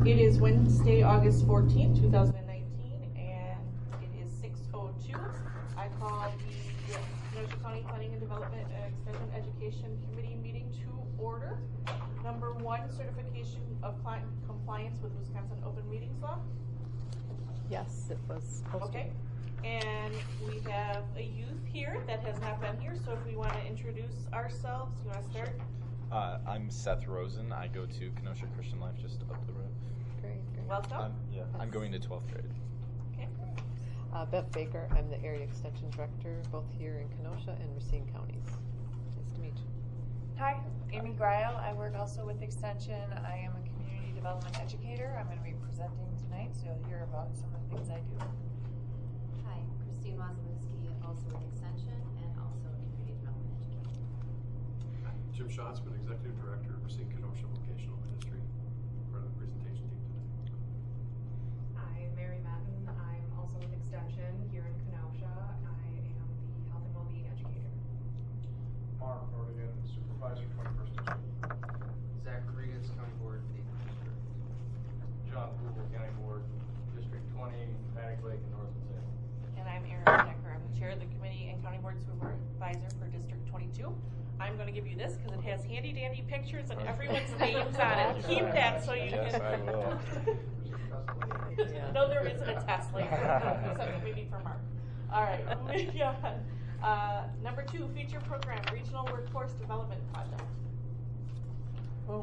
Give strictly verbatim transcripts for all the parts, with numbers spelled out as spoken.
It is Wednesday, August fourteenth, two thousand nineteen, and it is six oh two. I call the Kenosha County Planning and Development and Extension Education Committee meeting to order. Number one, certification of client compliance with Wisconsin Open Meetings Law. Yes, it was posted. Okay. And we have a youth here that has not been here, so if we want to introduce ourselves, you want to start? Uh, I'm Seth Rosen. I go to Kenosha Christian Life just up the road. Great, great. Welcome. I'm, yeah, I'm going to twelfth grade. Okay. Uh, Beth Baker, I'm the Area Extension Director, both here in Kenosha and Racine counties. Nice to meet you. Hi, Amy Greil. I work also with Extension. I am a community development educator. I'm going to be presenting tonight, so you'll hear about some of the things I do. Hi, Christine Wasilewski, also with Extension and also a community development educator. Jim Schatzman, Executive Director of Racine Kenosha Vocational Ministry, part of the presentation team today. Hi, Mary Madden. I'm also with Extension here in Kenosha. I am the Health and Wellbeing Educator. Mark Nordigan, Supervisor, twenty-first District. Zach Rodriguez, County Board, eighth District. John Poole, County Board, District twenty, Panic Lake and Northwood Salem. And I'm Erin Decker. I'm the chair of the committee and county board supervisor for District twenty-two. I'm going to give you this because it has handy dandy pictures and everyone's names on it. Keep that so you Yes, can. I will. Yeah. No, there isn't a test later, except maybe for Mark. All right, moving on. Uh, number two, feature program, Regional Workforce Development Project. Oh.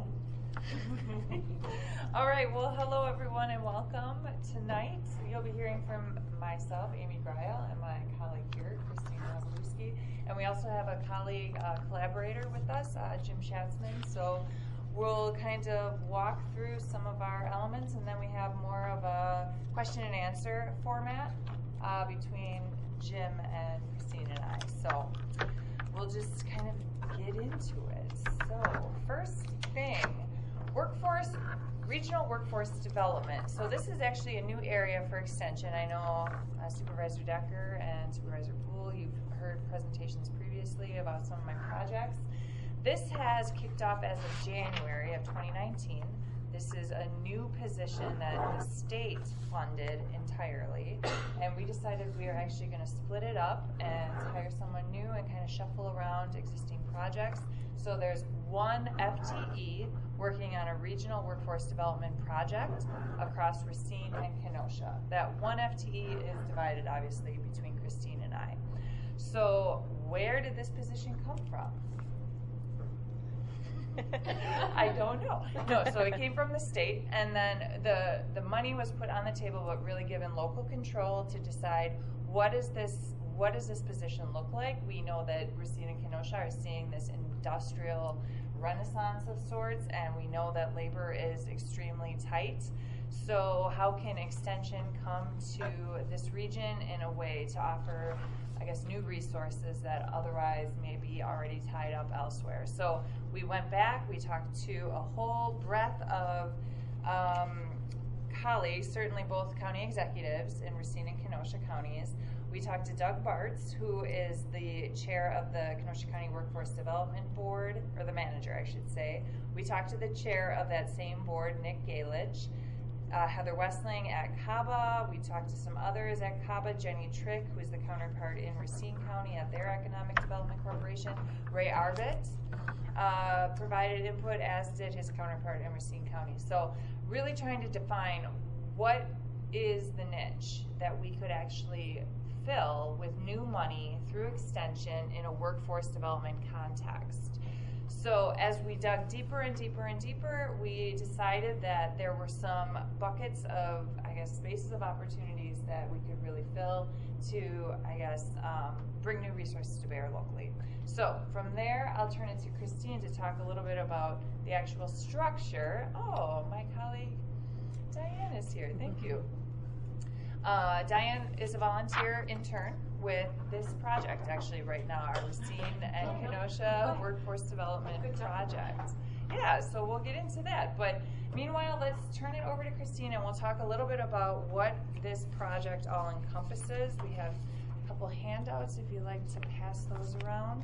All right, well, hello everyone and welcome. Tonight you'll be hearing from myself, Amy Greil, and my colleague here, Christine Wasilewski. And we also have a colleague, uh, collaborator with us, uh, Jim Schatzman. So we'll kind of walk through some of our elements, and then we have more of a question and answer format uh, between Jim and Christine and I. So we'll just kind of get into it. So first thing, workforce, regional workforce development. So this is actually a new area for Extension. I know uh, Supervisor Decker and Supervisor Poole, you've heard presentations previously about some of my projects. This has kicked off as of January of twenty nineteen. This is a new position that the state funded entirely, and we decided we are actually going to split it up and hire someone new and kind of shuffle around existing projects. So there's one F T E working on a regional workforce development project across Racine and Kenosha. That one F T E is divided obviously between Christine and I. So where did this position come from? I don't know. No, so it came from the state, and then the the money was put on the table, but really given local control to decide what is this what does this position look like. We know that Racine and Kenosha are seeing this industrial renaissance of sorts, and we know that labor is extremely tight. So how can Extension come to this region in a way to offer, I guess, new resources that otherwise may be already tied up elsewhere? So we went back, we talked to a whole breadth of um, colleagues, certainly both county executives in Racine and Kenosha counties. We talked to Doug Bartz, who is the chair of the Kenosha County Workforce Development Board, or the manager, I should say. We talked to the chair of that same board, Nick Galich. Uh, Heather Westling at C A B A. We talked to some others at C A B A. Jenny Trick, who is the counterpart in Racine County at their Economic Development Corporation. Ray Arbit uh, provided input, as did his counterpart in Racine County. So really trying to define what is the niche that we could actually fill with new money through Extension in a workforce development context. So as we dug deeper and deeper and deeper, we decided that there were some buckets of, I guess, spaces of opportunities that we could really fill to, I guess, um, bring new resources to bear locally. So from there, I'll turn it to Christine to talk a little bit about the actual structure. Oh, my colleague Diane is here. Thank you. Uh, Diane is a volunteer intern with this project, actually, right now, our Racine and Kenosha Workforce Development Project. Yeah, so we'll get into that. But meanwhile, let's turn it over to Christine, and we'll talk a little bit about what this project all encompasses. We have a couple handouts if you'd like to pass those around.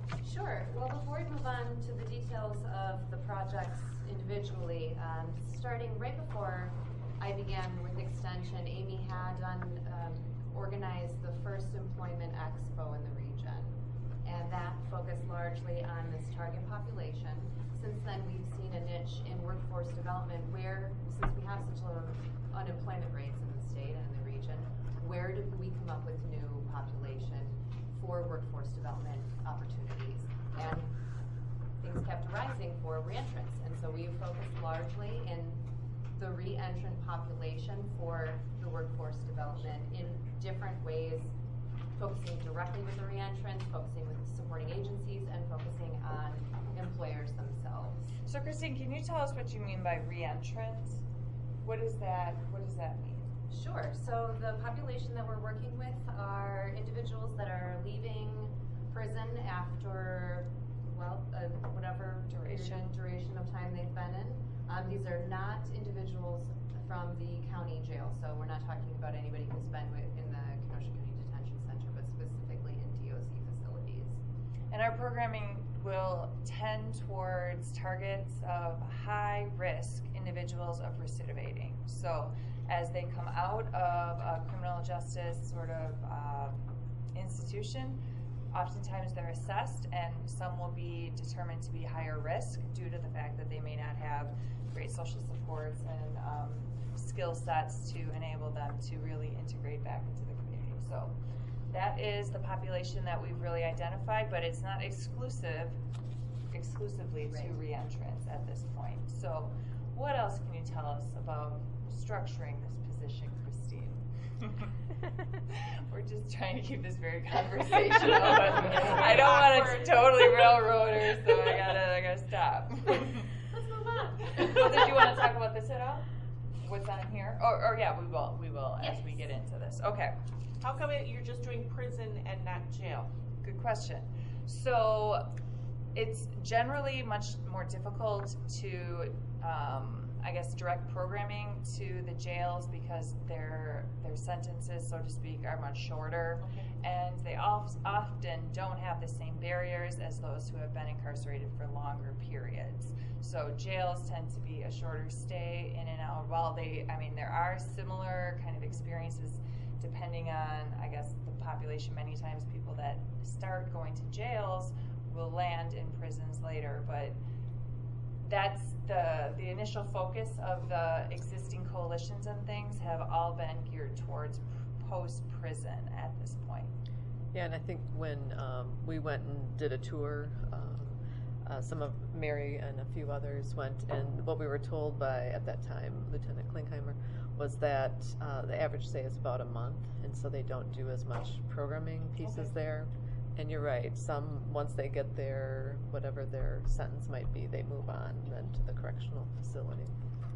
Sure. Well, before we move on to the details of the projects individually, um, starting right before I began with Extension, Amy had done, um, organized the first employment expo in the region. And that focused largely on this target population. Since then, we've seen a niche in workforce development where, since we have such low unemployment rates in the state and in the region, where do we come up with new population for workforce development opportunities? And things kept rising for reentrants. And so we focused largely in the reentrant population for the workforce development in different ways, focusing directly with the reentrants, focusing with supporting agencies, and focusing on employers themselves. So Christine, can you tell us what you mean by reentrance? What is that, what does that mean? Sure. So the population that we're working with are individuals that are leaving prison after, well, uh, whatever Duration. duration of time they've been in. Um, these are not individuals from the county jail. So we're not talking about anybody who's been with, in the Kenosha County Detention Center, but specifically in D O C facilities. And our programming will tend towards targets of high-risk individuals of recidivating. So as they come out of a criminal justice sort of uh, institution, oftentimes they're assessed, and some will be determined to be higher risk due to the fact that they may not have great social supports and um, skill sets to enable them to really integrate back into the community. So that is the population that we've really identified, but it's not exclusive, exclusively Right. to reentrants at this point. So what else can you tell us about structuring this position, Christine? We're just trying to keep this very conversational, but I don't want to totally railroad her, so I gotta, I gotta stop. Let's move on. Well, did you want to talk about this at all? What's on here? Or, or yeah, we will, we will as we get into this. Okay. How come it, you're just doing prison and not jail? Good question. So it's generally much more difficult to, um, I guess, direct programming to the jails because their their sentences, so to speak, are much shorter, Okay. and they al- often don't have the same barriers as those who have been incarcerated for longer periods. So jails tend to be a shorter stay in and out. While they, I mean, there are similar kind of experiences depending on, I guess, the population. Many times people that start going to jails will land in prisons later, but that's the the initial focus of the existing coalitions and things have all been geared towards post-prison at this point. Yeah, and I think when um, we went and did a tour, um, uh, some of Mary and a few others went, and what we were told by, at that time, Lieutenant Klingheimer, was that uh, the average stay is about a month, and so they don't do as much programming pieces Okay. there. And you're right, some, once they get their, whatever their sentence might be, they move on then to the correctional facility.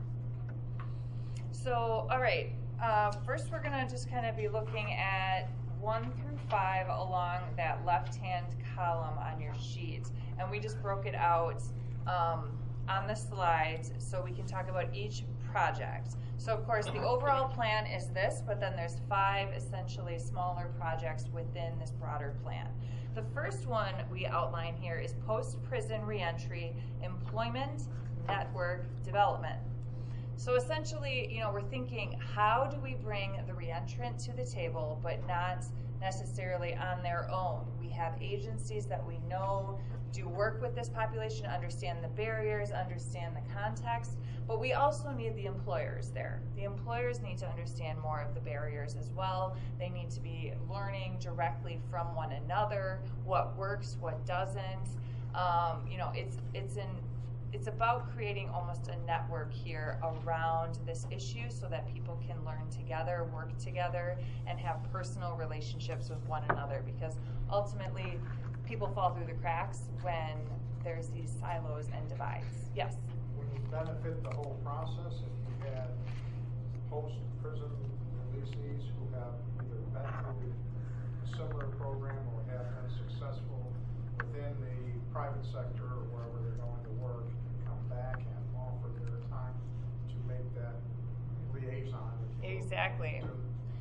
So, all right, uh, first we're gonna just kind of be looking at one through five along that left-hand column on your sheet. And we just broke it out um, on the slides so we can talk about each project. So of course the overall plan is this, but then there's five essentially smaller projects within this broader plan. The first one we outline here is post-prison reentry employment network development. So essentially, you know, we're thinking, how do we bring the reentrant to the table, but not necessarily on their own? We have agencies that we know do work with this population, understand the barriers, understand the context, but we also need the employers there. The employers need to understand more of the barriers as well. They need to be learning directly from one another, what works, what doesn't. Um, you know, it's it's an It's about creating almost a network here around this issue so that people can learn together, work together, and have personal relationships with one another, because ultimately people fall through the cracks when there's these silos and divides. Yes? Would it benefit the whole process if you had post-prison releasees who have either been through a similar program or have been successful within the private sector or wherever they're going to work, and come back and offer their time to make that liaison? if you will, Exactly. to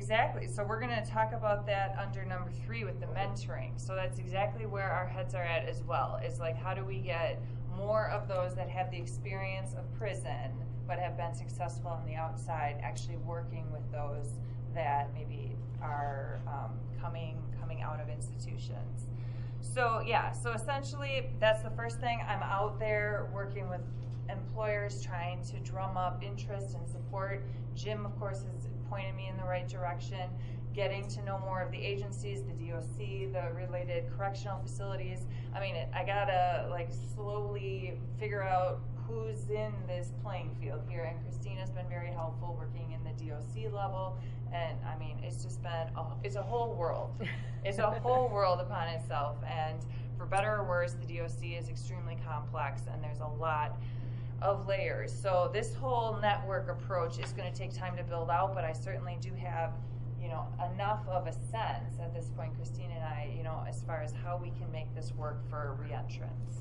exactly. So we're going to talk about that under number three with the mentoring. So that's exactly where our heads are at as well. Is like, how do we get more of those that have the experience of prison but have been successful on the outside actually working with those that maybe are um, coming coming out of institutions. So yeah, so essentially that's the first thing. I'm out there working with employers trying to drum up interest and support. Jim, of course, has pointed me in the right direction, getting to know more of the agencies, the D O C, the related correctional facilities. I mean, it, I gotta like slowly figure out who's in this playing field here, and Christina's been very helpful working in the D O C level, and I mean, it's just been, a, it's a whole world. It's a whole world upon itself, and for better or worse, the D O C is extremely complex, and there's a lot of layers. So this whole network approach is going to take time to build out, but I certainly do have, you know, enough of a sense at this point, Christine and I, you know, as far as how we can make this work for re-entrants.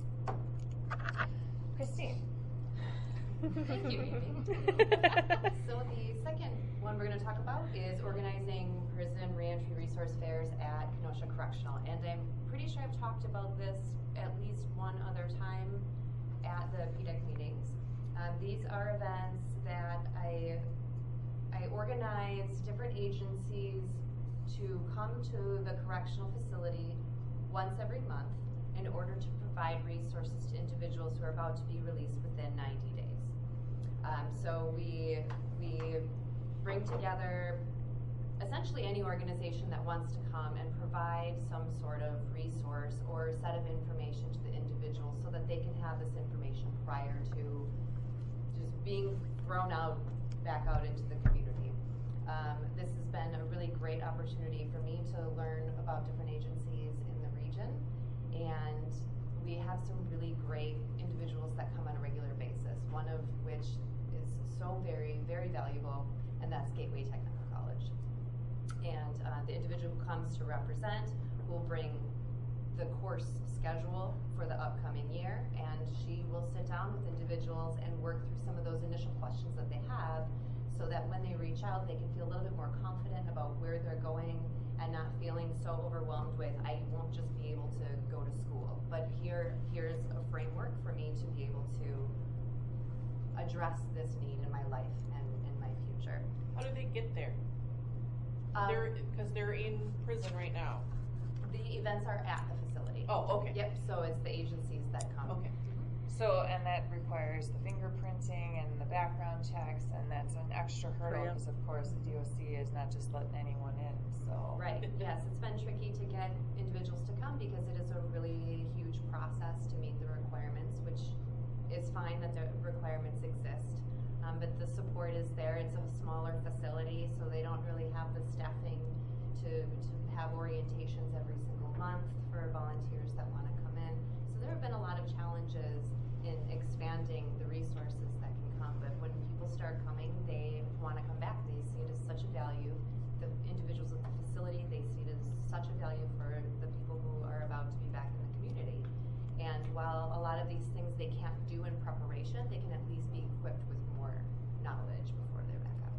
Christine. Thank you, Amy. So the second one we're going to talk about is organizing prison reentry resource fairs at Kenosha Correctional. And I'm pretty sure I've talked about this at least one other time at the P D E C meetings. Um, these are events that I, I organize different agencies to come to the correctional facility once every month in order to provide resources to individuals who are about to be released within ninety days. Um, so we, we bring together essentially any organization that wants to come and provide some sort of resource or set of information to the individual so that they can have this information prior to just being thrown out, back out into the community. Um, this has been a really great opportunity for me to learn about different agencies in the region, and we have some really great individuals that come on a regular basis, one of which is so very, very valuable, and that's Gateway Technical College. And uh, the individual who comes to represent will bring the course schedule for the upcoming year, and she will sit down with individuals and work through some of those initial questions that they have, so that when they reach out, they can feel a little bit more confident about where they're going and not feeling so overwhelmed with, I won't just be able to go to school, but here, here's a framework for me to be able to address this need in my life and in my future. How do they get there? Um, They're, because they're in prison right now. The events are at the facility. Oh, okay. Yep, so it's the agencies that come. Okay. So, and that requires the fingerprinting and the background checks, and that's an extra hurdle because, of course, the D O C is not just letting anyone in. So Right. Yes, it's been tricky to get individuals to come because it is a really huge process to meet the requirements, which is fine that the requirements exist. Um, but the support is there. It's a smaller facility, so they don't really have the staffing to, to have orientations every single month for volunteers that want to come in. So there have been a lot of challenges in expanding the resources that can come, but when people start coming, they want to come back. They see it as such a value. The individuals at the facility, they see it as such a value for the people who are about to be back in the community. And while a lot of these things they can't do in preparation, they can at least be equipped with more knowledge before they're back out.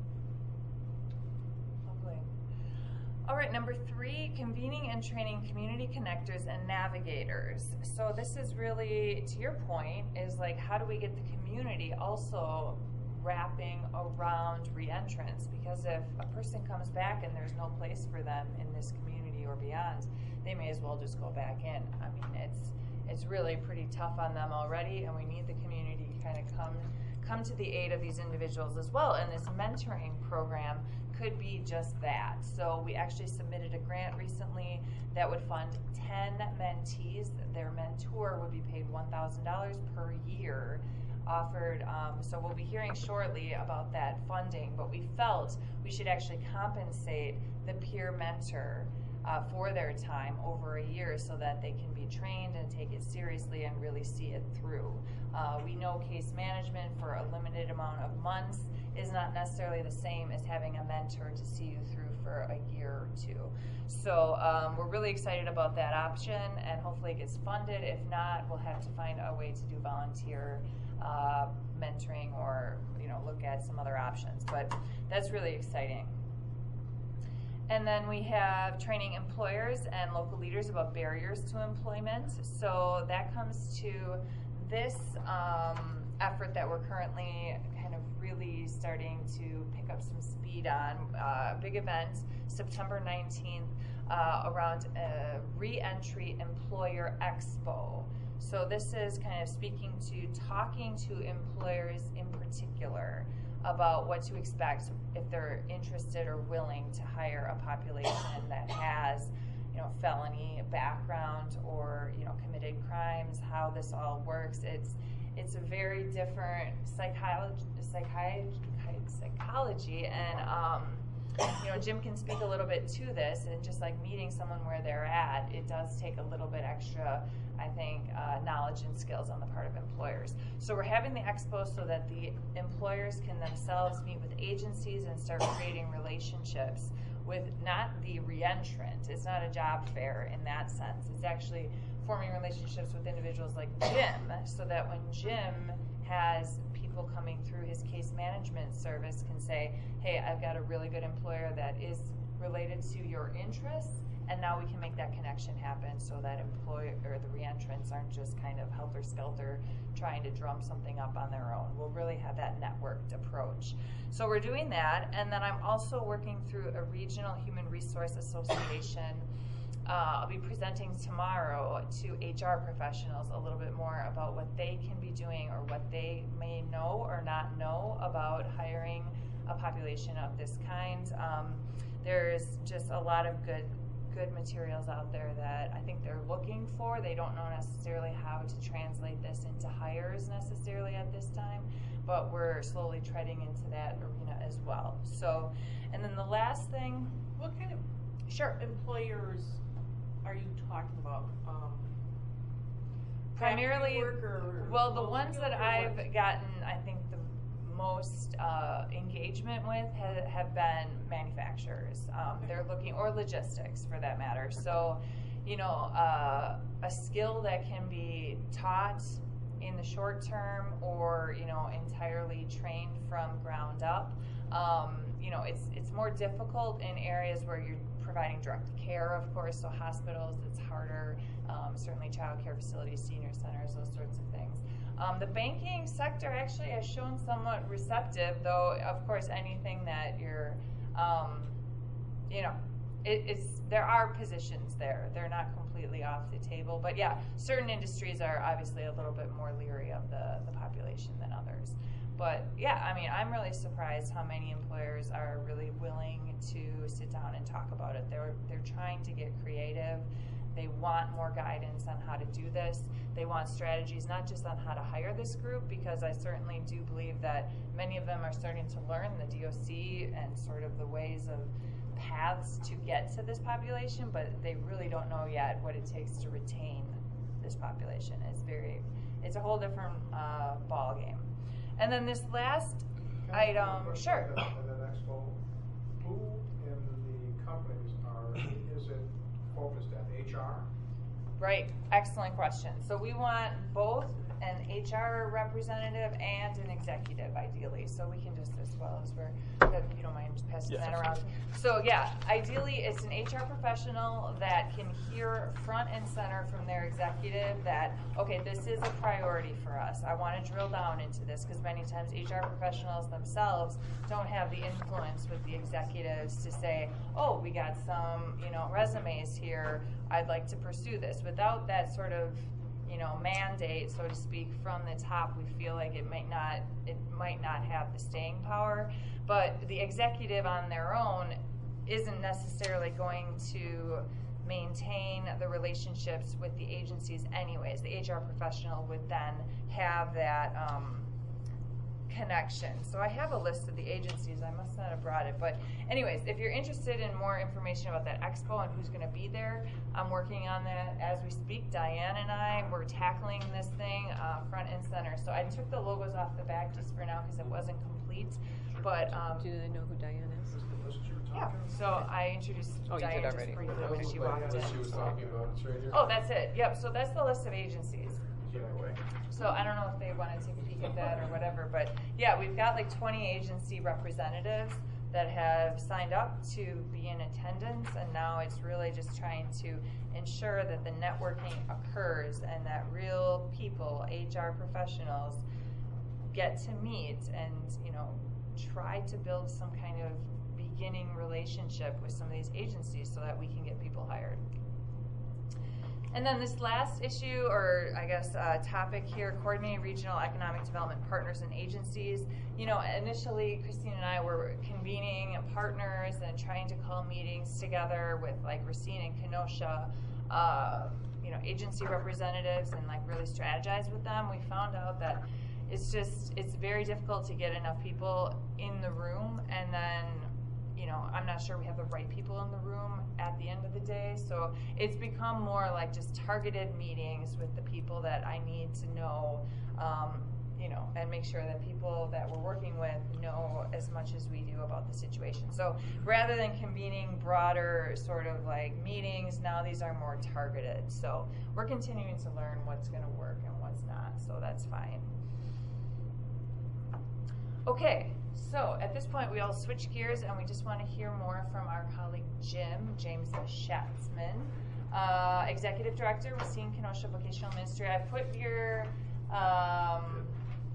Lovely. All right, number three, convening and training community connectors and navigators. So this is really, to your point, is like, how do we get the community also wrapping around re-entrants? Because if a person comes back and there's no place for them in this community or beyond, they may as well just go back in. I mean, it's it's really pretty tough on them already, and we need the community to kind of come come to the aid of these individuals as well. And this mentoring program could be just that. So we actually submitted a grant recently that would fund ten mentees. Their mentor would be paid one thousand dollars per year offered. Um, so we'll be hearing shortly about that funding, but we felt we should actually compensate the peer mentor uh, for their time over a year so that they can be trained and take it seriously and really see it through. Uh, we know case management for a limited amount of months is not necessarily the same as having a mentor to see you through for a year or two. So um, we're really excited about that option, and hopefully it gets funded. If not, we'll have to find a way to do volunteer uh, mentoring or, you know, look at some other options. But that's really exciting. And then we have training employers and local leaders about barriers to employment. So that comes to this um, effort that we're currently kind of really starting to pick up some speed on. Uh, big event, September nineteenth, uh, around a re-entry employer expo. So this is kind of speaking to, talking to employers in particular about what to expect if they're interested or willing to hire a population that has, you know, felony background or, you know, committed crimes, how this all works. It's it's a very different psychology, psychiatry, psychology, and um, you know, Jim can speak a little bit to this, and just like meeting someone where they're at, it does take a little bit extra, I think, uh, knowledge and skills on the part of employers. So we're having the expo so that the employers can themselves meet with agencies and start creating relationships with not the reentrant. It's not a job fair in that sense. It's actually forming relationships with individuals like Jim, so that when Jim has people coming through his case management service can say, hey, I've got a really good employer that is related to your interests, and now we can make that connection happen so that employer or the reentrants aren't just kind of helter-skelter trying to drum something up on their own. We'll really have that networked approach. So we're doing that, and then I'm also working through a regional human resource association. Uh, I'll be presenting tomorrow to H R professionals a little bit more about what they can be doing or what they may know or not know about hiring a population of this kind. Um, there's just a lot of good good materials out there that I think they're looking for. They don't know necessarily how to translate this into hires necessarily at this time, but we're slowly treading into that arena as well. So, and then the last thing. What kind of sure employers are you talking about? Um, Primarily, worker, well, the ones that I've gotten, I think the most uh, engagement with ha have been manufacturers. Um, they're looking, or logistics for that matter. So, you know, uh, a skill that can be taught in the short term, or you know, entirely trained from ground up. Um, you know, it's it's more difficult in areas where you're providing direct care, of course. So hospitals, it's harder. Um, certainly, child care facilities, senior centers, those sorts of things. Um, the banking sector actually has shown somewhat receptive, though. Of course, anything that you're, um, you know, it, it's there are positions there. They're not completely off the table, but yeah, certain industries are obviously a little bit more leery of the the population than others. But yeah, I mean, I'm really surprised how many employers are really willing to sit down and talk about it. They're they're trying to get creative. They want more guidance on how to do this. They want strategies not just on how to hire this group, because I certainly do believe that many of them are starting to learn the D O C and sort of the ways of paths to get to this population, but they really don't know yet what it takes to retain this population. It's very, it's a whole different uh, ball game. And then this last Can I item, ask you a question sure. at the- at the next goal? Who in the companies are, is it focused at, H R? Right, excellent question. So we want both an H R representative and an executive, ideally. So we can just, as well as we're, if you don't mind just passing Yeah, that around. So yeah, ideally it's an H R professional that can hear front and center from their executive that, okay, this is a priority for us. I want to drill down into this, because many times H R professionals themselves don't have the influence with the executives to say, oh, we got some, you know, resumes here. I'd like to pursue this. Without that sort of, you know, mandate, so to speak, from the top, we feel like it might not, it might not have the staying power. But the executive on their own isn't necessarily going to maintain the relationships with the agencies anyways. The H R professional would then have that um, connection. So I have a list of the agencies. I must not have brought it. But anyways, if you're interested in more information about that expo and who's going to be there, I'm working on that as we speak. Diane and I, we're tackling this thing uh, front and center. So I took the logos off the back just for now because it wasn't complete. But um, Do they know who Diane is? Is the list you were yeah, talking? so I introduced Oh, you did Diane just already. briefly That when was she the walked list she was in. talking about, it's right here. Oh, that's it. Yep. So that's the list of agencies. Yeah, way. So I don't know if they want to take a peek at that or whatever, but yeah, we've got like twenty agency representatives that have signed up to be in attendance, and now it's really just trying to ensure that the networking occurs and that real people, H R professionals, get to meet and, you know, try to build some kind of beginning relationship with some of these agencies so that we can get people hired. And then this last issue, or I guess uh, topic here, coordinating regional economic development partners and agencies. You know, initially Christine and I were convening partners and trying to call meetings together with like Racine and Kenosha, uh, you know, agency representatives, and like really strategize with them. We found out that it's just, it's very difficult to get enough people in the room, and then, you know, I'm not sure we have the right people in the room at the end of the day. So it's become more like just targeted meetings with the people that I need to know, um, you know, and make sure that people that we're working with know as much as we do about the situation. So rather than convening broader sort of like meetings, now these are more targeted. So we're continuing to learn what's going to work and what's not. So that's fine. Okay, so at this point we all switch gears and we just want to hear more from our colleague Jim, James Schatzman, uh, Executive Director, Racine Kenosha Vocational Ministry. I put your, um,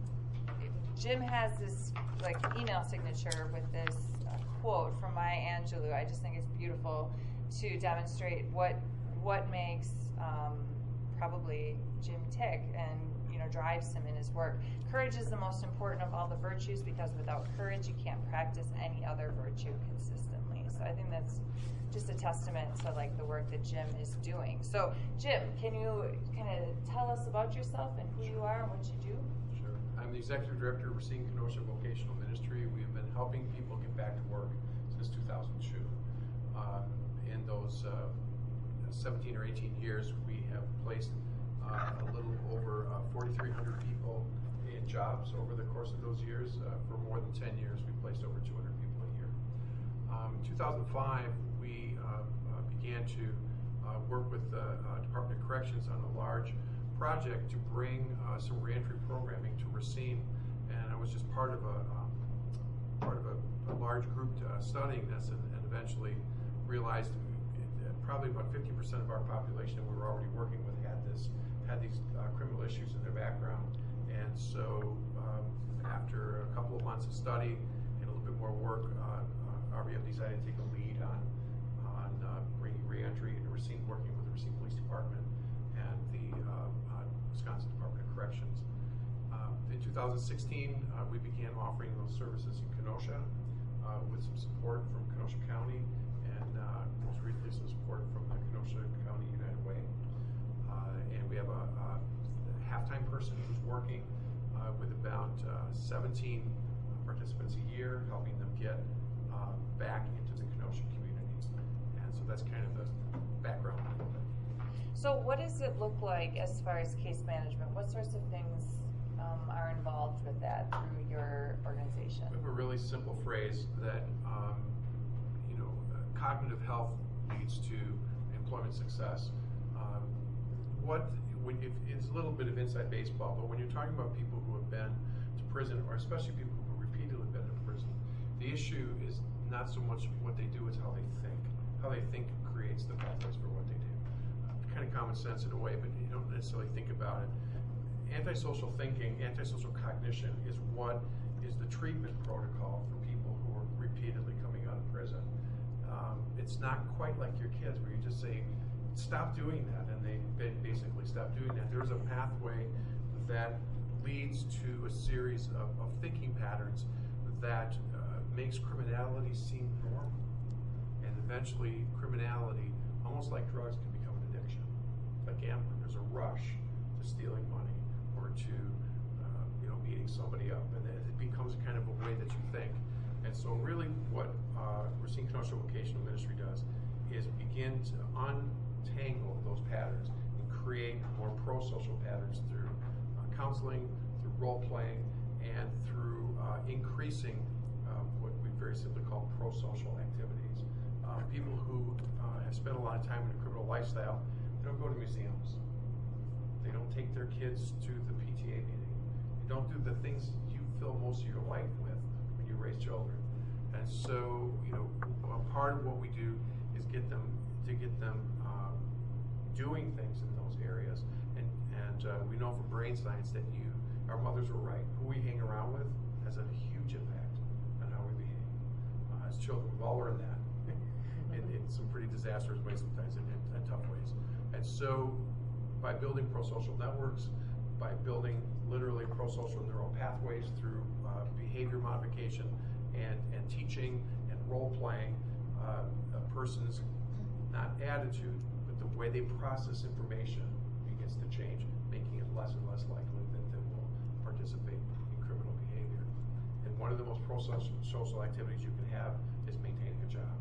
Jim has this like email signature with this uh, quote from Maya Angelou. I just think it's beautiful to demonstrate what what makes um, probably Jim tick and, you know, drives him in his work. Courage is the most important of all the virtues, because without courage you can't practice any other virtue consistently. So I think that's just a testament to like the work that Jim is doing. So Jim, can you kind of tell us about yourself and who you are and what you do? Sure. I'm the Executive Director of Racine Kenosha Vocational Ministry. We have been helping people get back to work since two thousand two. Uh, in those uh, seventeen or eighteen years, we have placed uh, a little over uh, forty-three hundred people in jobs over the course of those years. Uh, for more than ten years, we placed over two hundred people a year. Um, in two thousand five, we uh, uh, began to uh, work with the uh, Department of Corrections on a large project to bring uh, some reentry programming to Racine, and I was just part of a um, part of a, a large group uh, studying this, and, and eventually realized that probably about fifty percent of our population that we were already working with had this had these uh, criminal issues in their background. And so um, after a couple of months of study and a little bit more work, uh, uh, R B M decided to take a lead on, on uh, bringing reentry into Racine, working with the Racine Police Department and the uh, uh, Wisconsin Department of Corrections. Uh, in two thousand sixteen, uh, we began offering those services in Kenosha uh, with some support from Kenosha County, and uh, most recently some support from the Kenosha County United Way. Uh, and we have a, a half-time person who's working uh, with about uh, seventeen participants a year, helping them get uh, back into the Kenosha community. And so that's kind of the background. So what does it look like as far as case management? What sorts of things um, are involved with that through your organization? We have a really simple phrase that, um, you know, uh, cognitive health leads to employment success. Um, what When, if, it's a little bit of inside baseball, but when you're talking about people who have been to prison, or especially people who have repeatedly been to prison, the issue is not so much what they do, it's how they think. How they think creates the methods for what they do. Uh, kind of common sense in a way, but you don't necessarily think about it. Antisocial thinking, antisocial cognition is what is the treatment protocol for people who are repeatedly coming out of prison. Um, it's not quite like your kids where you just say, stop doing that, and they, they basically stop doing that. There's a pathway that leads to a series of, of thinking patterns that uh, makes criminality seem normal. And eventually criminality, almost like drugs, can become an addiction. Like gambling, there's a rush to stealing money or to uh, you know, beating somebody up, and it becomes kind of a way that you think. And so really what uh, Racine Kenosha Vocational Ministry does is begin to un tangle those patterns and create more pro-social patterns through uh, counseling, through role-playing, and through uh, increasing uh, what we very simply call pro-social activities. Uh, people who uh, have spent a lot of time in a criminal lifestyle, they don't go to museums. They don't take their kids to the P T A meeting. They don't do the things you fill most of your life with when you raise children. And so, you know, a part of what we do is get them, to get them um, doing things in those areas. And, and uh, we know from brain science that you, our mothers were right. Who we hang around with has a huge impact on how we behave. Uh, as children, we've all learned that in, in some pretty disastrous ways sometimes, and in, in tough ways. And so, by building pro-social networks, by building literally pro-social neural pathways through uh, behavior modification and, and teaching and role-playing, uh, a person's not attitude, but the way they process information begins to change, making it less and less likely that they will participate in criminal behavior. And one of the most pro-social social activities you can have is maintaining a job.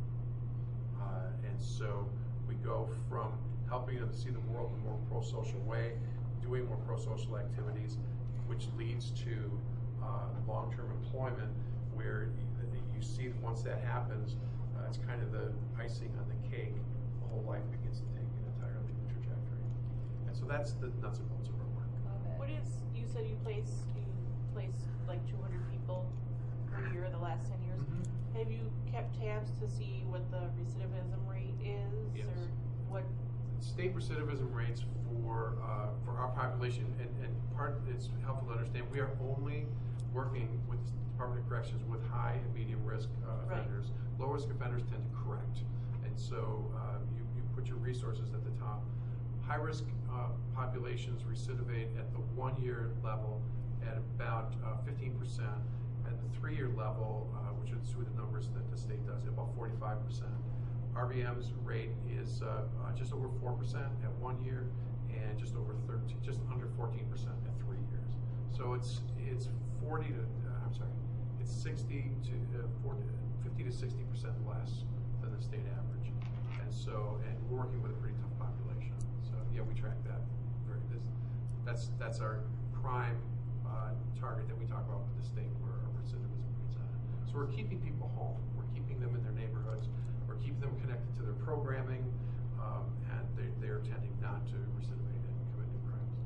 Uh, and so we go from helping them to see the world in a more pro-social way, doing more pro-social activities, which leads to uh, long-term employment, where you, you see that once that happens, uh, it's kind of the icing on the cake. The whole life begins to take an entirely new trajectory. And so that's the nuts and bolts of our work. What is, you said you place, you place like two hundred people per year the last ten years. Mhm. Have you kept tabs to see what the recidivism rate is? Yes. Or what? State recidivism rates for uh, for our population, and, and part it's helpful to understand we are only working with the Department of Corrections with high and medium risk uh, Right. offenders. Low risk offenders tend to correct, and so uh, you, you put your resources at the top. High risk uh, populations recidivate at the one year level at about uh, fifteen percent, at the three year level, uh, which are the numbers that the state does, about forty-five percent. R B M's rate is uh, uh, just over four percent at one year, and just over thirteen, just under fourteen percent at three years. So it's it's forty to uh, I'm sorry, it's sixty to uh, forty, fifty to sixty percent less than the state average. And so, and we're working with a pretty tough population. So yeah, we track that. Very this, that's that's our prime uh, target that we talk about with the state, where our recidivism rates on. So we're keeping people home. We're keeping them in their neighborhoods. We're keeping them connected to their programming, um, and they, they're tending not to recidivate and commit new crimes.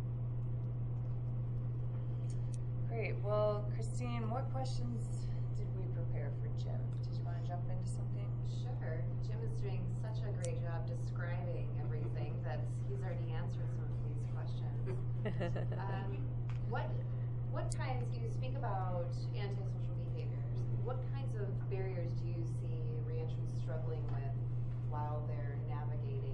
Great. Well, Christine, what questions did we prepare for Jim? Did you want to jump into something? Sure. Jim is doing such a great job describing everything that he's already answered some of these questions. um, what what kinds, you speak about antisocial behaviors, what kinds of barriers do you see reentrants struggling with while they're navigating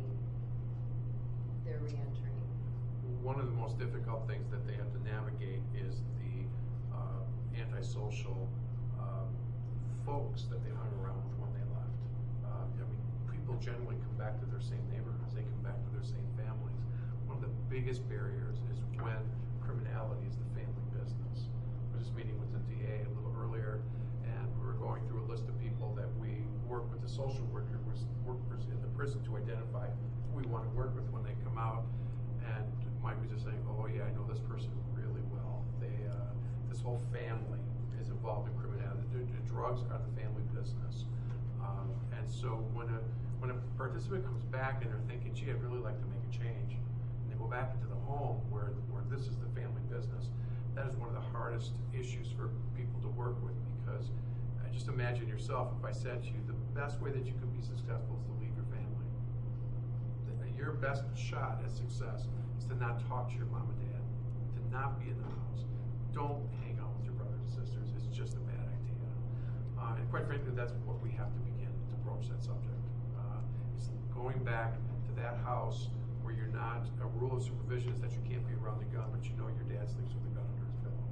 their reentry? One of the most difficult things that they have to navigate is the uh, antisocial um, folks that they hung around with when they left. Uh, I mean, people generally come back to their same neighborhoods, they come back to their same families. One of the biggest barriers is when criminality is the family business. I was just meeting with the D A a little earlier, and we were going through a list of people that we work with the social workers, workers in the prison to identify who we want to work with when they come out. And Mike was just saying, oh yeah, I know this person really well. They, uh, this whole family is involved in criminality. The, the drugs are the family business. Um, and so when a, when a participant comes back and they're thinking, gee, I'd really like to make a change, and they go back into the home where, where this is the family business, that is one of the hardest issues for people to work with, because uh, just imagine yourself, if I said to you, the best way that you can be successful is to leave your family. The, your best shot at success is to not talk to your mom and dad, to not be in the house. Don't hang out with your brothers and sisters. It's just a bad idea. Uh, and quite frankly, that's what we have to begin to broach that subject. Uh, it's going back to that house where you're not, a rule of supervision is that you can't be around the gun, but you know your dad sleeps with a gun under his pillow.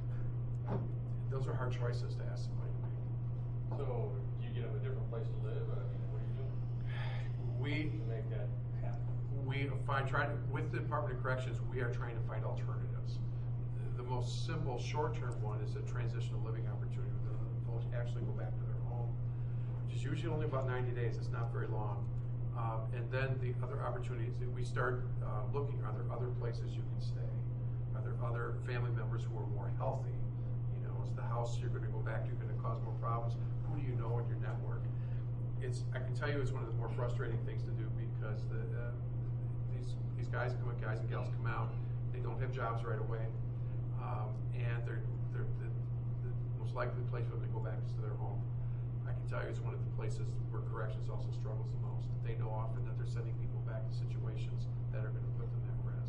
Those are hard choices to ask somebody to make. So, do you get them a different place to live? I mean, what are you doing We to make that happen? we find trying to, with the Department of Corrections, we are trying to find alternatives. The, the most simple short-term one is a transitional living opportunity where the folks actually go back to their home, which is usually only about ninety days. It's not very long. Um, and then the other opportunities that we start uh, looking, are there other places you can stay? Are there other family members who are more healthy? You know, is the house you're going to go back to going to cause more problems? Who do you know in your network? It's, I can tell you it's one of the more frustrating things to do, because the, uh, these these guys come, guys and gals come out, they don't have jobs right away, um, and they're they're the, the most likely place for them to go back is to their home. I can tell you it's one of the places where corrections also struggles the most. They know often that they're sending people back to situations that are going to put them at risk.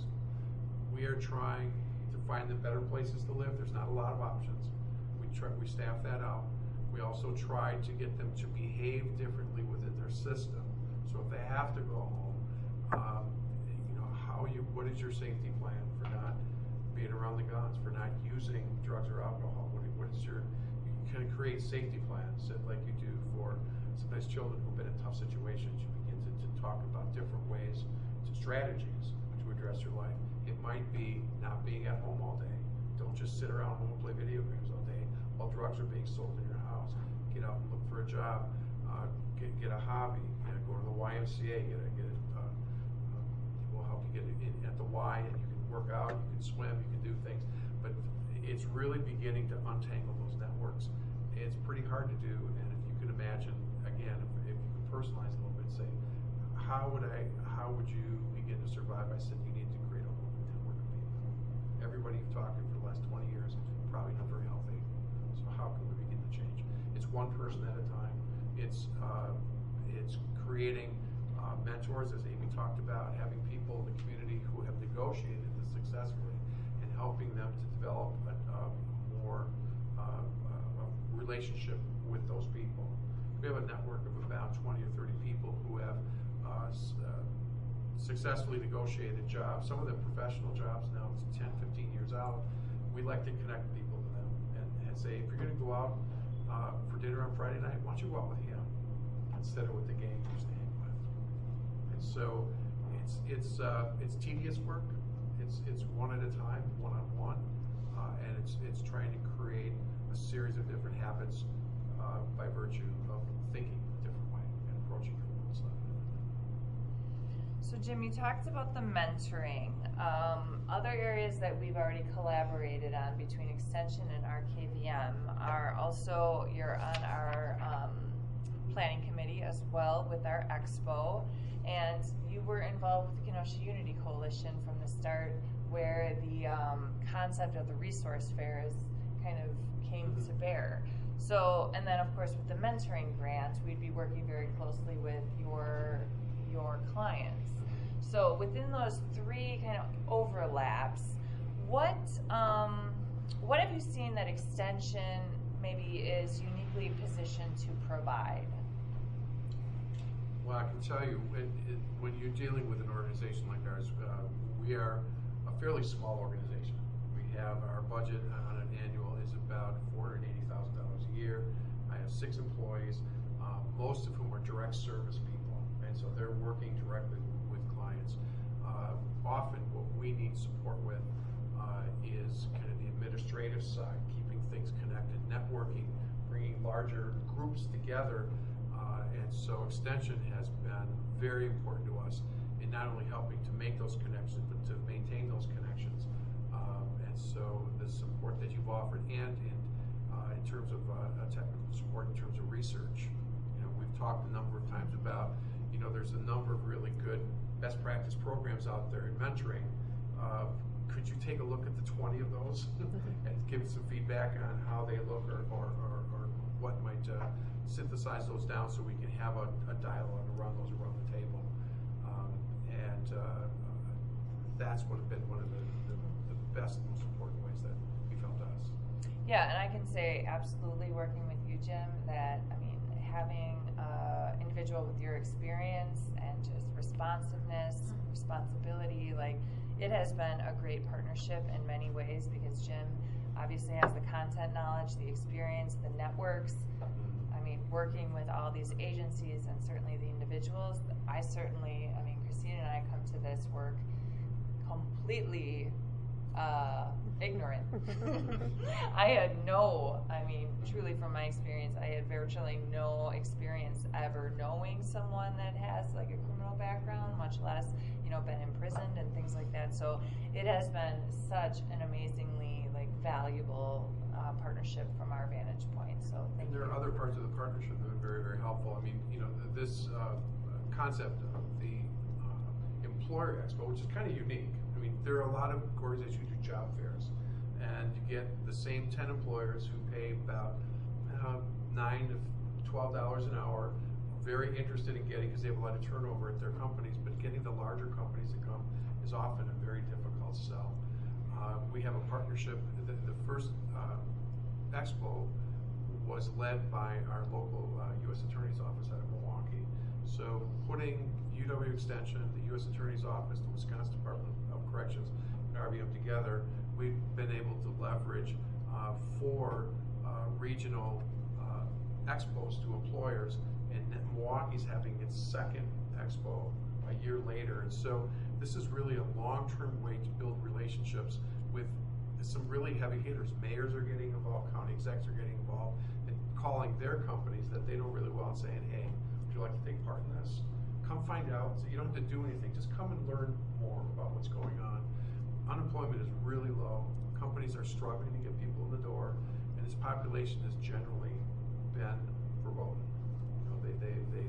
We are trying to find them better places to live. There's not a lot of options. We try, we staff that out. We also try to get them to behave differently within their system. So if they have to go home, um, you know, how you, what is your safety plan for not being around the guns, for not using drugs or alcohol? What, what is your, you kind of create safety plans that, like you do for sometimes children who've been in tough situations. You begin to, to talk about different ways, to strategies to address your life. It might be not being at home all day. Don't just sit around home and play video games all day while drugs are being sold in your house. Get out and look for a job. Uh, get, get a hobby. You know, go to the Y M C A. Get a, get a, uh, uh, we'll help you get it in at the Y, and you can work out, you can swim, you can do things. But it's really beginning to untangle those networks. It's pretty hard to do, and if you can imagine, again, if, if you can personalize a little bit, say, how would I, how would you begin to survive? I said you need to create a whole new network of people. Everybody you've talked to for the last twenty years, probably not very healthy. So how can we begin to change? It's one person at a time. It's uh, it's creating uh, mentors, as Amy talked about, having people in the community who have negotiated this successfully, and helping them to develop a, a more uh, a relationship with those people. We have a network of about twenty or thirty people who have uh, uh, successfully negotiated jobs. Some of them professional jobs now, it's ten, fifteen years out. We like to connect people to them and, and say, if you're going to go out uh, for dinner on Friday night, why don't you go out with him instead of with the gang you used to hang with? And so it's it's uh, it's tedious work. It's it's one at a time, one on one, uh, and it's it's trying to create a series of different habits uh, by virtue of thinking a different way and approaching your world slightly different. So Jim, you talked about the mentoring. Um, other areas that we've already collaborated on between Extension and R K V M are also, you're on our um, planning committee as well with our expo, and you were involved with the Kenosha Unity Coalition from the start, where the um, concept of the resource fairs kind of came to bear. So, and then of course with the mentoring grant, we'd be working very closely with your your clients. So within those three kind of overlaps, what um, what have you seen that Extension maybe is uniquely positioned to provide? Well, I can tell you, it, it, when you're dealing with an organization like ours, uh, we are a fairly small organization. We have our budget on an annual is about four hundred eighty thousand dollars a year. I have six employees, uh, most of whom are direct service people, and so they're working directly with clients. Uh, often what we need support with uh, is kind of the administrative side, keeping things connected, networking, bringing larger groups together. Uh, and so Extension has been very important to us in not only helping to make those connections, but to maintain those connections. Um, and so the support that you've offered, and in, uh, in terms of uh, technical support, in terms of research, you know, we've talked a number of times about, you know, there's a number of really good best practice programs out there in mentoring. Uh, could you take a look at the twenty of those and give some feedback on how they look, or, or, or, or what might uh, synthesize those down so we can have a, a dialogue and run those around the table. Um, and uh, that's what has been one of the, the, the best, most important ways that we felt us. Yeah, and I can say absolutely working with you, Jim, that, I mean, having an individual with your experience and just responsiveness, responsibility, like, it has been a great partnership in many ways, because Jim obviously has the content knowledge, the experience, the networks. I mean, working with all these agencies and certainly the individuals, I certainly, I mean, Christine and I come to this work completely uh, ignorant. I had no, I mean, truly from my experience, I had virtually no experience ever knowing someone that has like a criminal background, much less, you know, been imprisoned and things like that. So it has been such an amazingly like valuable uh, partnership from our vantage point. So thank and there you. are other parts of the partnership that have been very, very helpful. I mean, you know, this uh, concept of the uh, employer expo, which is kind of unique. I mean, there are a lot of organizations who do job fairs, and you get the same ten employers who pay about uh, nine to twelve dollars an hour, very interested in getting, because they have a lot of turnover at their companies, but getting the larger companies to come is often a very difficult sell. Uh, we have a partnership. The, the first uh, expo was led by our local uh, U S Attorney's Office out of Milwaukee. So putting U W Extension, the U S Attorney's Office, the Wisconsin Department of Corrections, and R B M together, we've been able to leverage uh, four uh, regional uh, expos to employers, and Milwaukee's having its second expo a year later. And so this is really a long-term way to build relationships with some really heavy hitters. Mayors are getting involved, county execs are getting involved, and calling their companies that they know really well and saying, hey, would you like to take part in this? Come find out. So you don't have to do anything. Just come and learn more about what's going on. Unemployment is really low. Companies are struggling to get people in the door, and this population has generally been verboten. You know, they, they, they,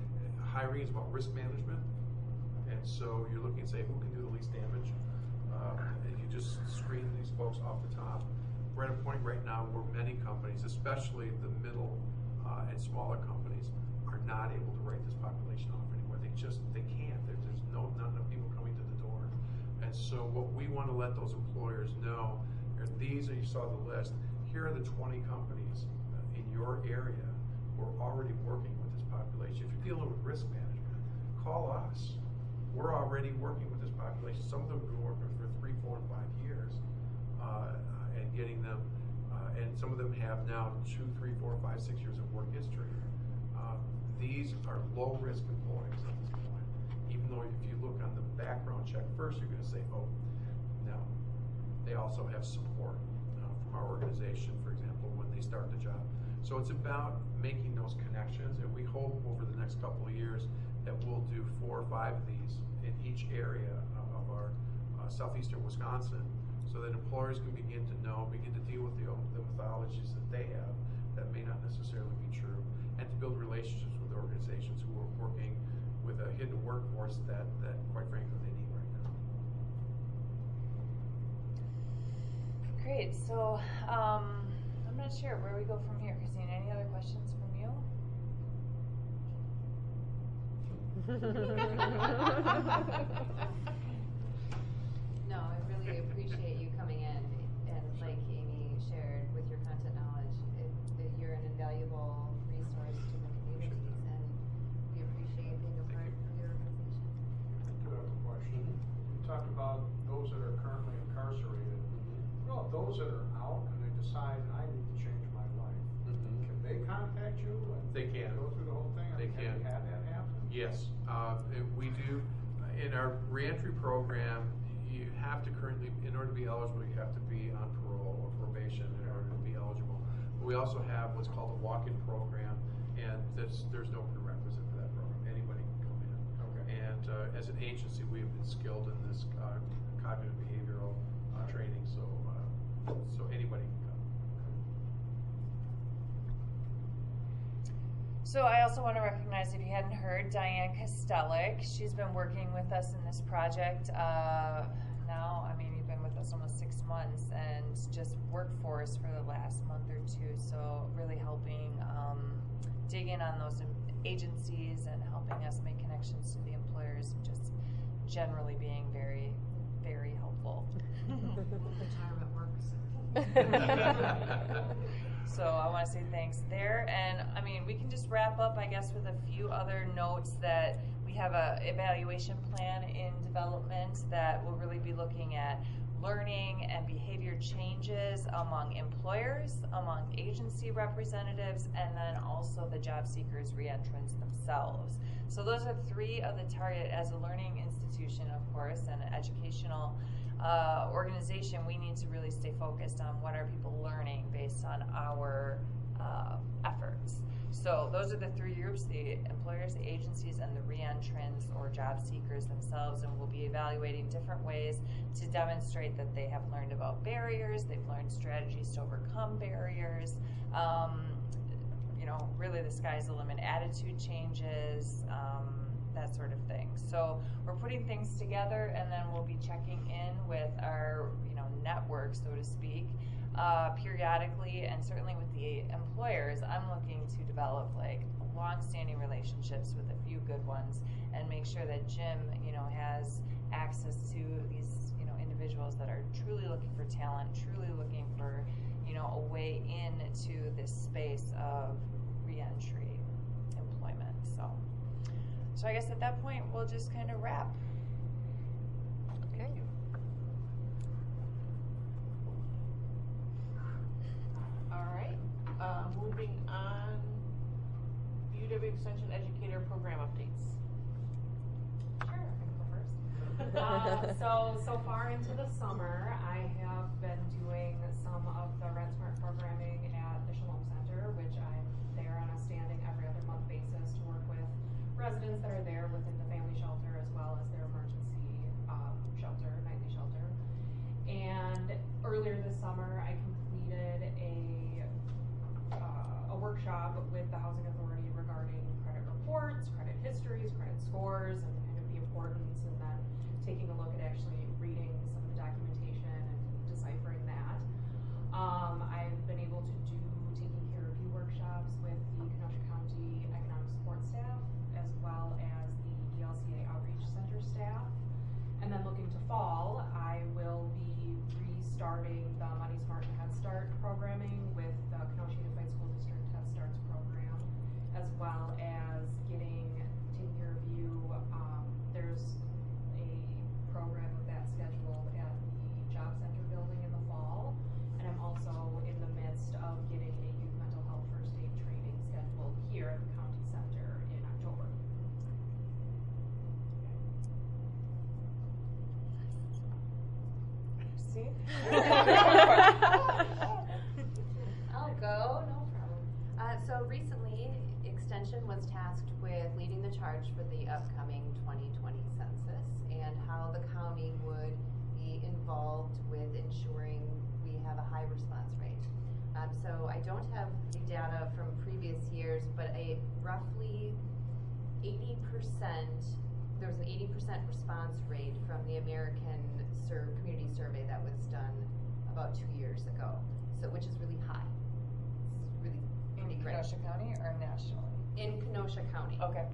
hiring is about risk management, and so you're looking and say who can do the least damage, uh, and you just screen these folks off the top. We're at a point right now where many companies, especially the middle uh, and smaller companies, are not able to write this population off anymore. They just they can't. There, there's no not enough people coming to the door, and so what we want to let those employers know are these. Are you saw the list. Here are the twenty companies in your area who are already working with this population. If you're dealing with risk management, call us. We're already working with this population. Some of them have been working for three, four, and five years, uh, and getting them, uh, and some of them have now two, three, four, five, six years of work history. Uh, these are low-risk employees at this point. Even though if you look on the background check first, you're going to say, oh, no. They also have support uh, from our organization, for example, when they start the job. So it's about making those connections, and we hope over the next couple of years that we'll do four or five of these in each area of our uh, southeastern Wisconsin, so that employers can begin to know, begin to deal with the, the mythologies that they have that may not necessarily be true, and to build relationships with organizations who are working with a hidden workforce that, that quite frankly, they need right now. Great. So um, I'm not sure where we go from here. Christine, any other questions from you? No, I really appreciate you coming in, and like Amy shared with your content knowledge, it, it, you're an invaluable resource to the communities, and we appreciate being a part of your organization. I do have a question. You talked about those that are currently incarcerated. Well, those that are out and they decide, I need to change my life. Mm-hmm. Can they contact you and They can. go through the whole thing? They Have can. you had that happen? Yes, uh, and we do. In our reentry program, you have to currently, in order to be eligible, you have to be on parole or probation in order to be eligible. But we also have what's called a walk-in program, and there's, there's no prerequisite for that program. Anybody can come in. Okay. And uh, as an agency, we have been skilled in this uh, cognitive behavioral uh, training, so uh, so anybody can come. So I also want to recognize, if you hadn't heard, Diane Kostelik. She's been working with us in this project uh, now. I mean, you've been with us almost six months, and just worked for us for the last month or two. So really helping um, dig in on those agencies and helping us make connections to the employers, and just generally being very, very helpful. Retirement works. So I want to say thanks there. And I mean, we can just wrap up, I guess, with a few other notes that we have a evaluation plan in development that will really be looking at learning and behavior changes among employers, among agency representatives, and then also the job seekers, re-entrants themselves. So those are three of the target. As a learning institution, of course, and an educational Uh, organization, we need to really stay focused on what are people learning based on our uh, efforts. So those are the three groups: the employers, the agencies, and the re-entrants or job seekers themselves. And we'll be evaluating different ways to demonstrate that they have learned about barriers, they've learned strategies to overcome barriers. Um, you know, really the sky's the limit. Attitude changes, um, that sort of thing. So we're putting things together, and then we'll be checking in with our, you know, network, so to speak, uh, periodically, and certainly with the employers, I'm looking to develop like long-standing relationships with a few good ones, and make sure that Jim, you know, has access to these, you know, individuals that are truly looking for talent, truly looking for, you know, a way into this space of reentry employment. So, so I guess at that point we'll just kind of wrap. Okay. All right, uh, moving on, U W Extension Educator Program updates. Sure, I can go first. uh, so, so far into the summer, I have been doing some of the Red Smart programming at the Shalom Center, which I'm there on a standing every other month basis to work with residents that are there within the family shelter as well as their emergency um, shelter, nightly shelter. And earlier this summer, I completed a uh, a workshop with the Housing Authority regarding credit reports, credit histories, credit scores, and kind of the importance, and then taking a look at actually reading some of the documentation and deciphering that. Um, I've been able to do taking care of you workshops with the Kenosha County Economic Support staff, as well as the E L C A Outreach Center staff. And then looking to fall, I will be restarting the Money Smart and Head Start programming with the Kenosha Unified School District Head Starts program, as well as getting, taking care of you. Um, there's a program of that scheduled at the Job Center building in the fall. And I'm also in the midst of getting a youth mental health first aid training scheduled here at the county center in October. See? I'll go, no problem. Uh, so recently, Extension was tasked with leading the charge for the upcoming twenty twenty census and how the county would be involved with ensuring we have a high response rate. Um, so I don't have the data from previous years, but a roughly eighty percent, there was an eighty percent response rate from the American Sur- Community Survey that was done about two years ago, so which is really high. It's really pretty In great. Kenosha County or nationally? In Kenosha County. Okay.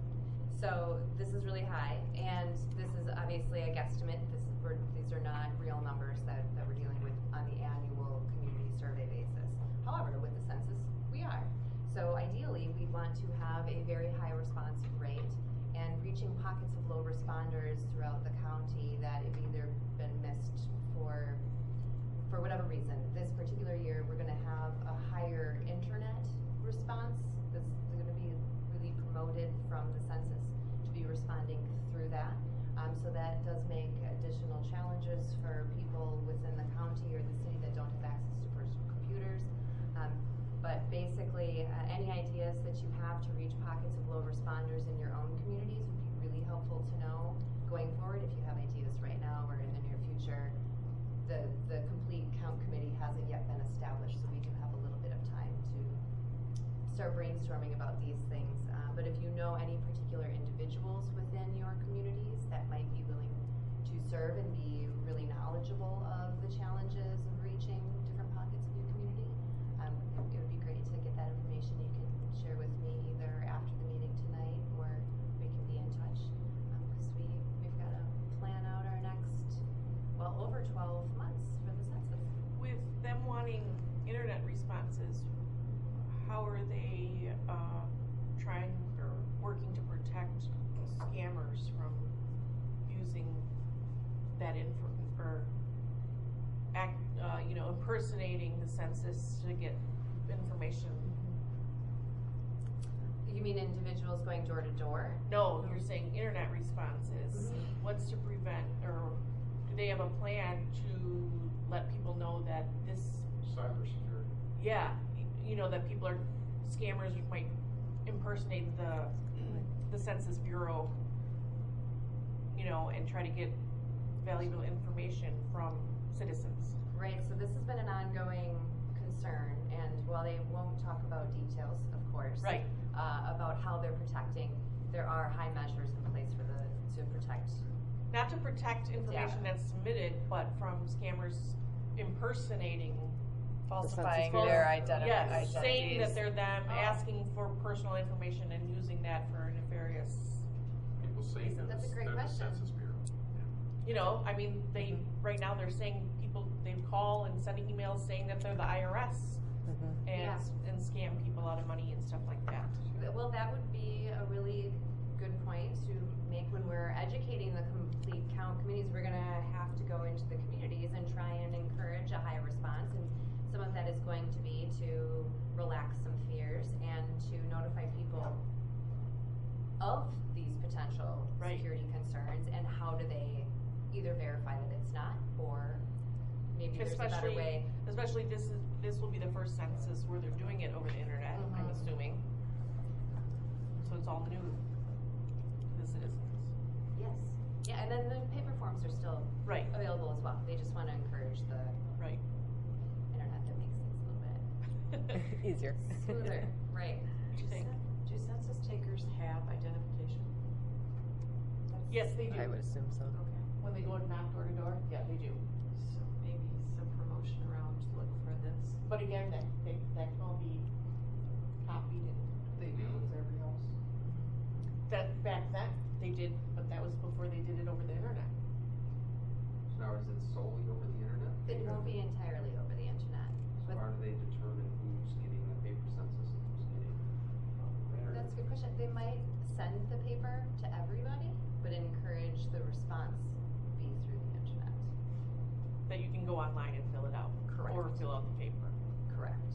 So this is really high, and this is obviously a guesstimate. This is, we're, these are not real numbers that, that we're dealing with on the annual community survey basis. However, with the census, we are. So ideally, we want to have a very high response rate and reaching pockets of low responders throughout the county that have either been missed for for whatever reason. This particular year, we're going to have a higher internet response. That's going to be really promoted from the census to be responding through that. Um, so that does make additional challenges for people within the county or the city that don't have access to personal computers. Um, but basically, uh, any ideas that you have to reach pockets of low responders in your own communities would be really helpful to know going forward. If you have ideas right now or in the near future, the, the complete count committee hasn't yet been established, so we do have a little bit of time to start brainstorming about these things. Uh, but if you know any particular individuals within your communities that might be willing to serve and be really knowledgeable of the challenges of reaching different pockets of your community, um, it, it would be great to get that information. You can share with me either after the meeting tonight or we can be in touch, because um, we, we've got to plan out our next, well, over twelve months for the census. With them wanting internet responses, how are they uh, trying or working to protect scammers from using that info or act, uh, you know, impersonating the census to get information? You mean individuals going door to door? No, you're saying internet responses. Mm-hmm. What's to prevent, or do they have a plan to let people know that this? Cybersecurity. Yeah, you know, that people are, scammers might impersonate the the Census Bureau, you know, and try to get valuable information from citizens. Right, so this has been an ongoing concern, and while they won't talk about details, of course, Right. uh, about how they're protecting, there are high measures in place for the to protect. Not to protect information Data. that's submitted, but from scammers impersonating Falsifying Bureau. their identi- Yes, identities. saying that they're them, Oh. asking for personal information and using that for nefarious. People say Lisa, they're that's a the, great they're the question. Census Bureau. You know, I mean, they, Mhm. right now they're saying people, they call and send emails saying that they're the I R S Mhm. and, Yeah. and scam people out of money and stuff like that. Well, that would be a really good point to make when we're educating the complete count committees. We're gonna have to go into the communities and try and encourage a higher response, and some of that is going to be to relax some fears and to notify people of these potential Right. security concerns and how do they either verify that it's not, or maybe there's a better Especially, way. especially this is, this will be the first census where they're doing it over the internet, I'm Mhm. assuming. So it's all new to the citizens. Yes. Yeah, and then the paper forms are still Right, available as well. They just want to encourage the right. internet that makes things a little bit Easier. smoother. Right. Do you think? Do census takers have identification? Yes, they do. I would assume so. Okay. When they go and knock door to door, yeah, they do. So maybe some promotion around, look for this. But again, that, they, that can all be copied and, They do with every house. that, back then, they did, but that was before they did it over the internet. So now is it solely over the internet? It won't be entirely over the internet. So But how do they determine who's getting the paper census and who's getting? that's a good question. They might send the paper to everybody, but encourage the response be through the internet. That you can go online and fill it out. Correct. Or fill out the paper. Correct.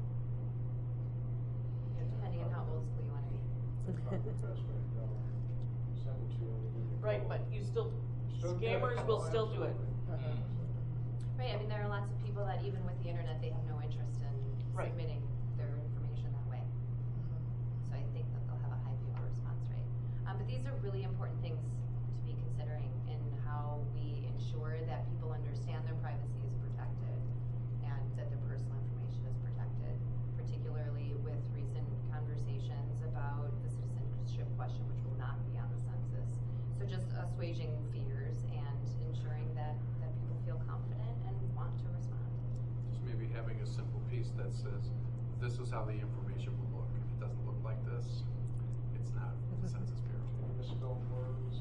Depending on how old school you want to be. That's probably the best way to go. Send it to you. and you can Right, go. but you still, Still get it. scammers will Oh, still do it. absolutely. Right, I mean, there are lots of people that even with the internet, they have no interest in Right. submitting their information that way. So I think that they'll have a high paper response rate. Um, but these are really important things to be considering in how we ensure that people understand their privacy is protected and that their personal information is protected, particularly with recent conversations about the citizenship question, which will not be on the census. So just assuaging fears and ensuring that, that people feel confident and want to respond. Just maybe having a simple piece that says, this is how the information will look. If it doesn't look like this, it's not the Census Bureau. Misspelled words.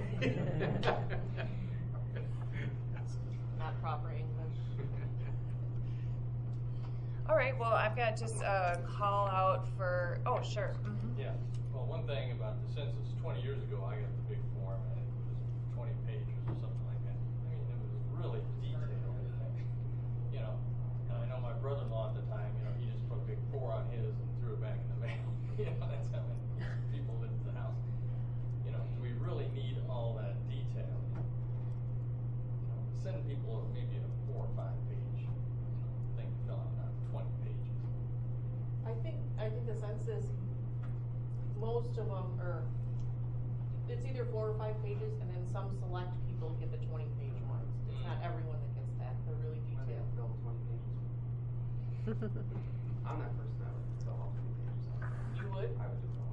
Not proper English. All right, well, I've got just a call out for, oh, sure. Mhm. Yeah, well, one thing about the census, twenty years ago, I got the big form, and it was twenty pages or something like that. I mean, it was really detailed, you know, and I know my brother-in-law at the time, you know, he just put a big four on his and threw it back in the mail. You know, that's how many people lived in the house. You know, do we really need all that detail? You know, send people maybe a four or five page thing to fill out, not twenty pages. I think, I think the census, most of them are, it's either four or five pages, and then some select people get the twenty page ones. It's not everyone that gets that, they're really I detailed. didn't fill twenty pages. I'm that person that would fill all twenty pages out. You would? I would do it all.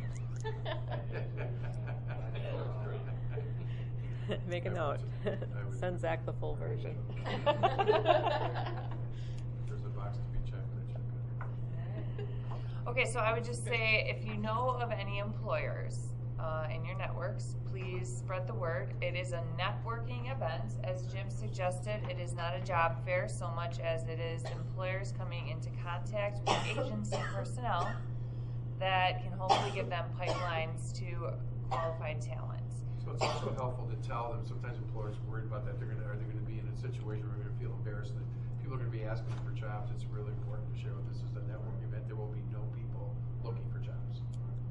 Make a I would note. ju- I would- Send Zach the full version. If there's a box to be checked, I check it. Okay, so I would just say, if you know of any employers uh, in your networks, please spread the word. It is a networking event. As Jim suggested, it is not a job fair so much as it is employers coming into contact with agency personnel that can hopefully give them pipelines to qualified talent. So it's also helpful to tell them, sometimes employers are worried about that, they're gonna, are they gonna be in a situation where they're gonna feel embarrassed, that people are gonna be asking for jobs. It's really important to share with this is a networking event, there will be no people looking for jobs.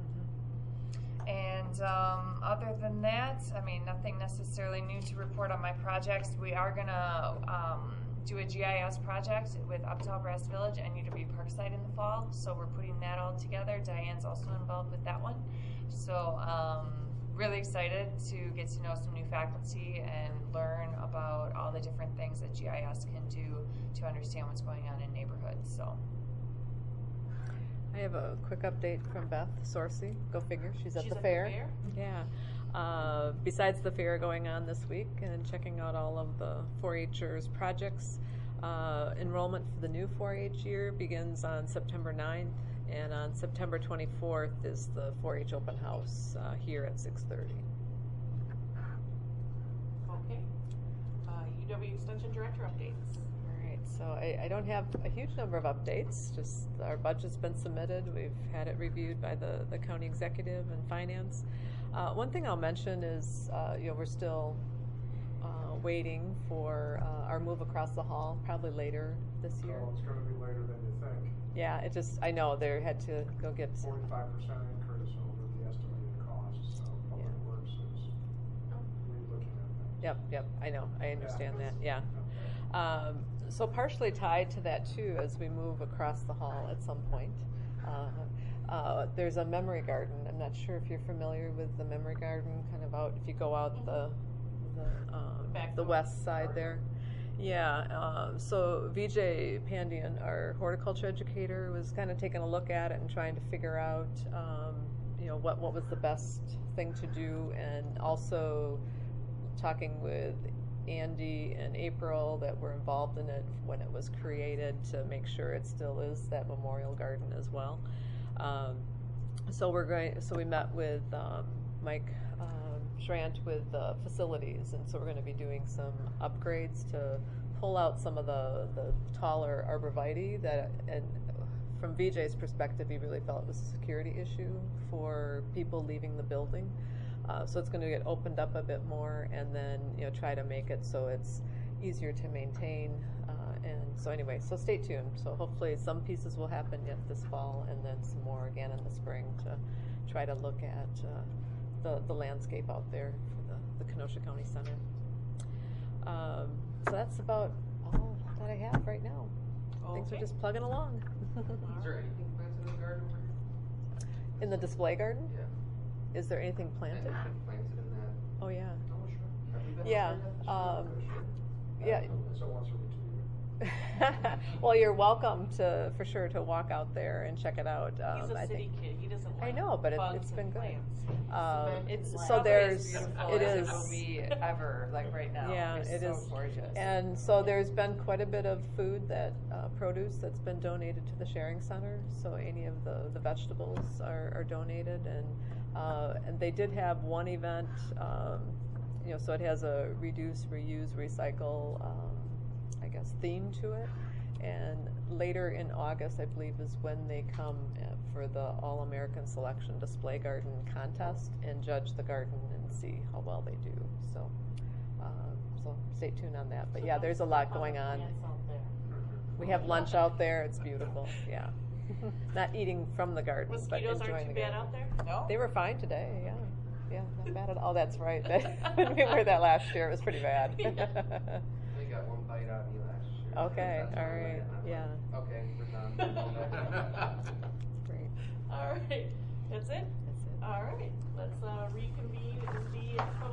And um, other than that, I mean, nothing necessarily new to report on my projects. We are gonna um, do a G I S project with Uptown Brass Village and U W Parkside in the fall, so we're putting that all together. Diane's also involved with that one. So um, really excited to get to know some new faculty and learn about all the different things that G I S can do to understand what's going on in neighborhoods. So. I have a quick update from Beth Sorcy. Go figure. She's at She's the at the fair. fair? Yeah. Uh, besides the fair going on this week and checking out all of the four H'ers projects, Uh, enrollment for the new four H year begins on September ninth, and on September twenty-fourth is the four H open house uh, here at six thirty. Okay. Uh, U W Extension Director updates. All right, so I, I don't have a huge number of updates, just our budget's been submitted. We've had it reviewed by the, the county executive and finance. Uh, one thing I'll mention is, uh, you know, we're still uh, waiting for uh, our move across the hall, probably later this year. So it's gonna be later than you think. Yeah, it just, I know, they had to go get, Forty-five percent increase over the estimated cost, so Public Yeah. Works is re-looking at things. yep, yep, I know, I understand that, yeah. Okay. Um, so partially tied to that too, as we move across the hall at some point, uh, uh, there's a memory garden. I'm not sure if you're familiar with the memory garden, kind of out, if you go out the, the, um, Back the door. west side there. Yeah, uh, so Vijay Pandian, our horticulture educator, was kind of taking a look at it and trying to figure out, um, you know, what, what was the best thing to do, and also talking with Andy and April that were involved in it when it was created to make sure it still is that memorial garden as well. Um, so we're going. So we met with um, Mike um, Schrant with uh, facilities, and so we're going to be doing some upgrades to pull out some of the the taller arborvitae that, and from Vijay's perspective, he really felt it was a security issue for people leaving the building. Uh, so it's going to get opened up a bit more, and then you know try to make it so it's easier to maintain. Uh, and so anyway, so stay tuned. So hopefully some pieces will happen yet this fall, and then some more again in the spring to try to look at uh, the the landscape out there for the, the Kenosha County Center. Um, so that's about all that I have right now. Things are Okay. just plugging along. Is there anything planted in the garden over here? In the display garden, Yeah. is there anything planted? Anything planted in that? Oh yeah. Oh, sure. Have you been Yeah, out there yet? um, Sure. Yeah. So once every two years. Well, you're welcome to, for sure, to walk out there and check it out. Um, He's a I city think, kid. He doesn't I like know, but it, bugs it's and been good. plants. Um, It's so probably there's, as beautiful it as is, it will be ever, like right now. yeah, It's it so is gorgeous. And so there's been quite a bit of food that, uh, produce that's been donated to the sharing center. So any of the, the vegetables are, are donated, and, uh, and they did have one event, um, you know, so it has a reduce, reuse, recycle, um, I guess, theme to it. And later in August, I believe, is when they come uh, for the All-American Selection Display Garden Contest and judge the garden and see how well they do. So, um, so stay tuned on that. But yeah, there's a lot going on. We have lunch out there. It's beautiful. Yeah, not eating from the garden, but Mosquitoes enjoying aren't too the bad garden. out there? No? They were fine today. Yeah, yeah, not bad at all. That's right. When we were that last year, it was pretty bad. They got one bite out of me last year. Okay, That's all where I'm right, at. I'm yeah. like, okay, we're done. Great. All right. That's it? That's it. All right. Let's uh, reconvene in the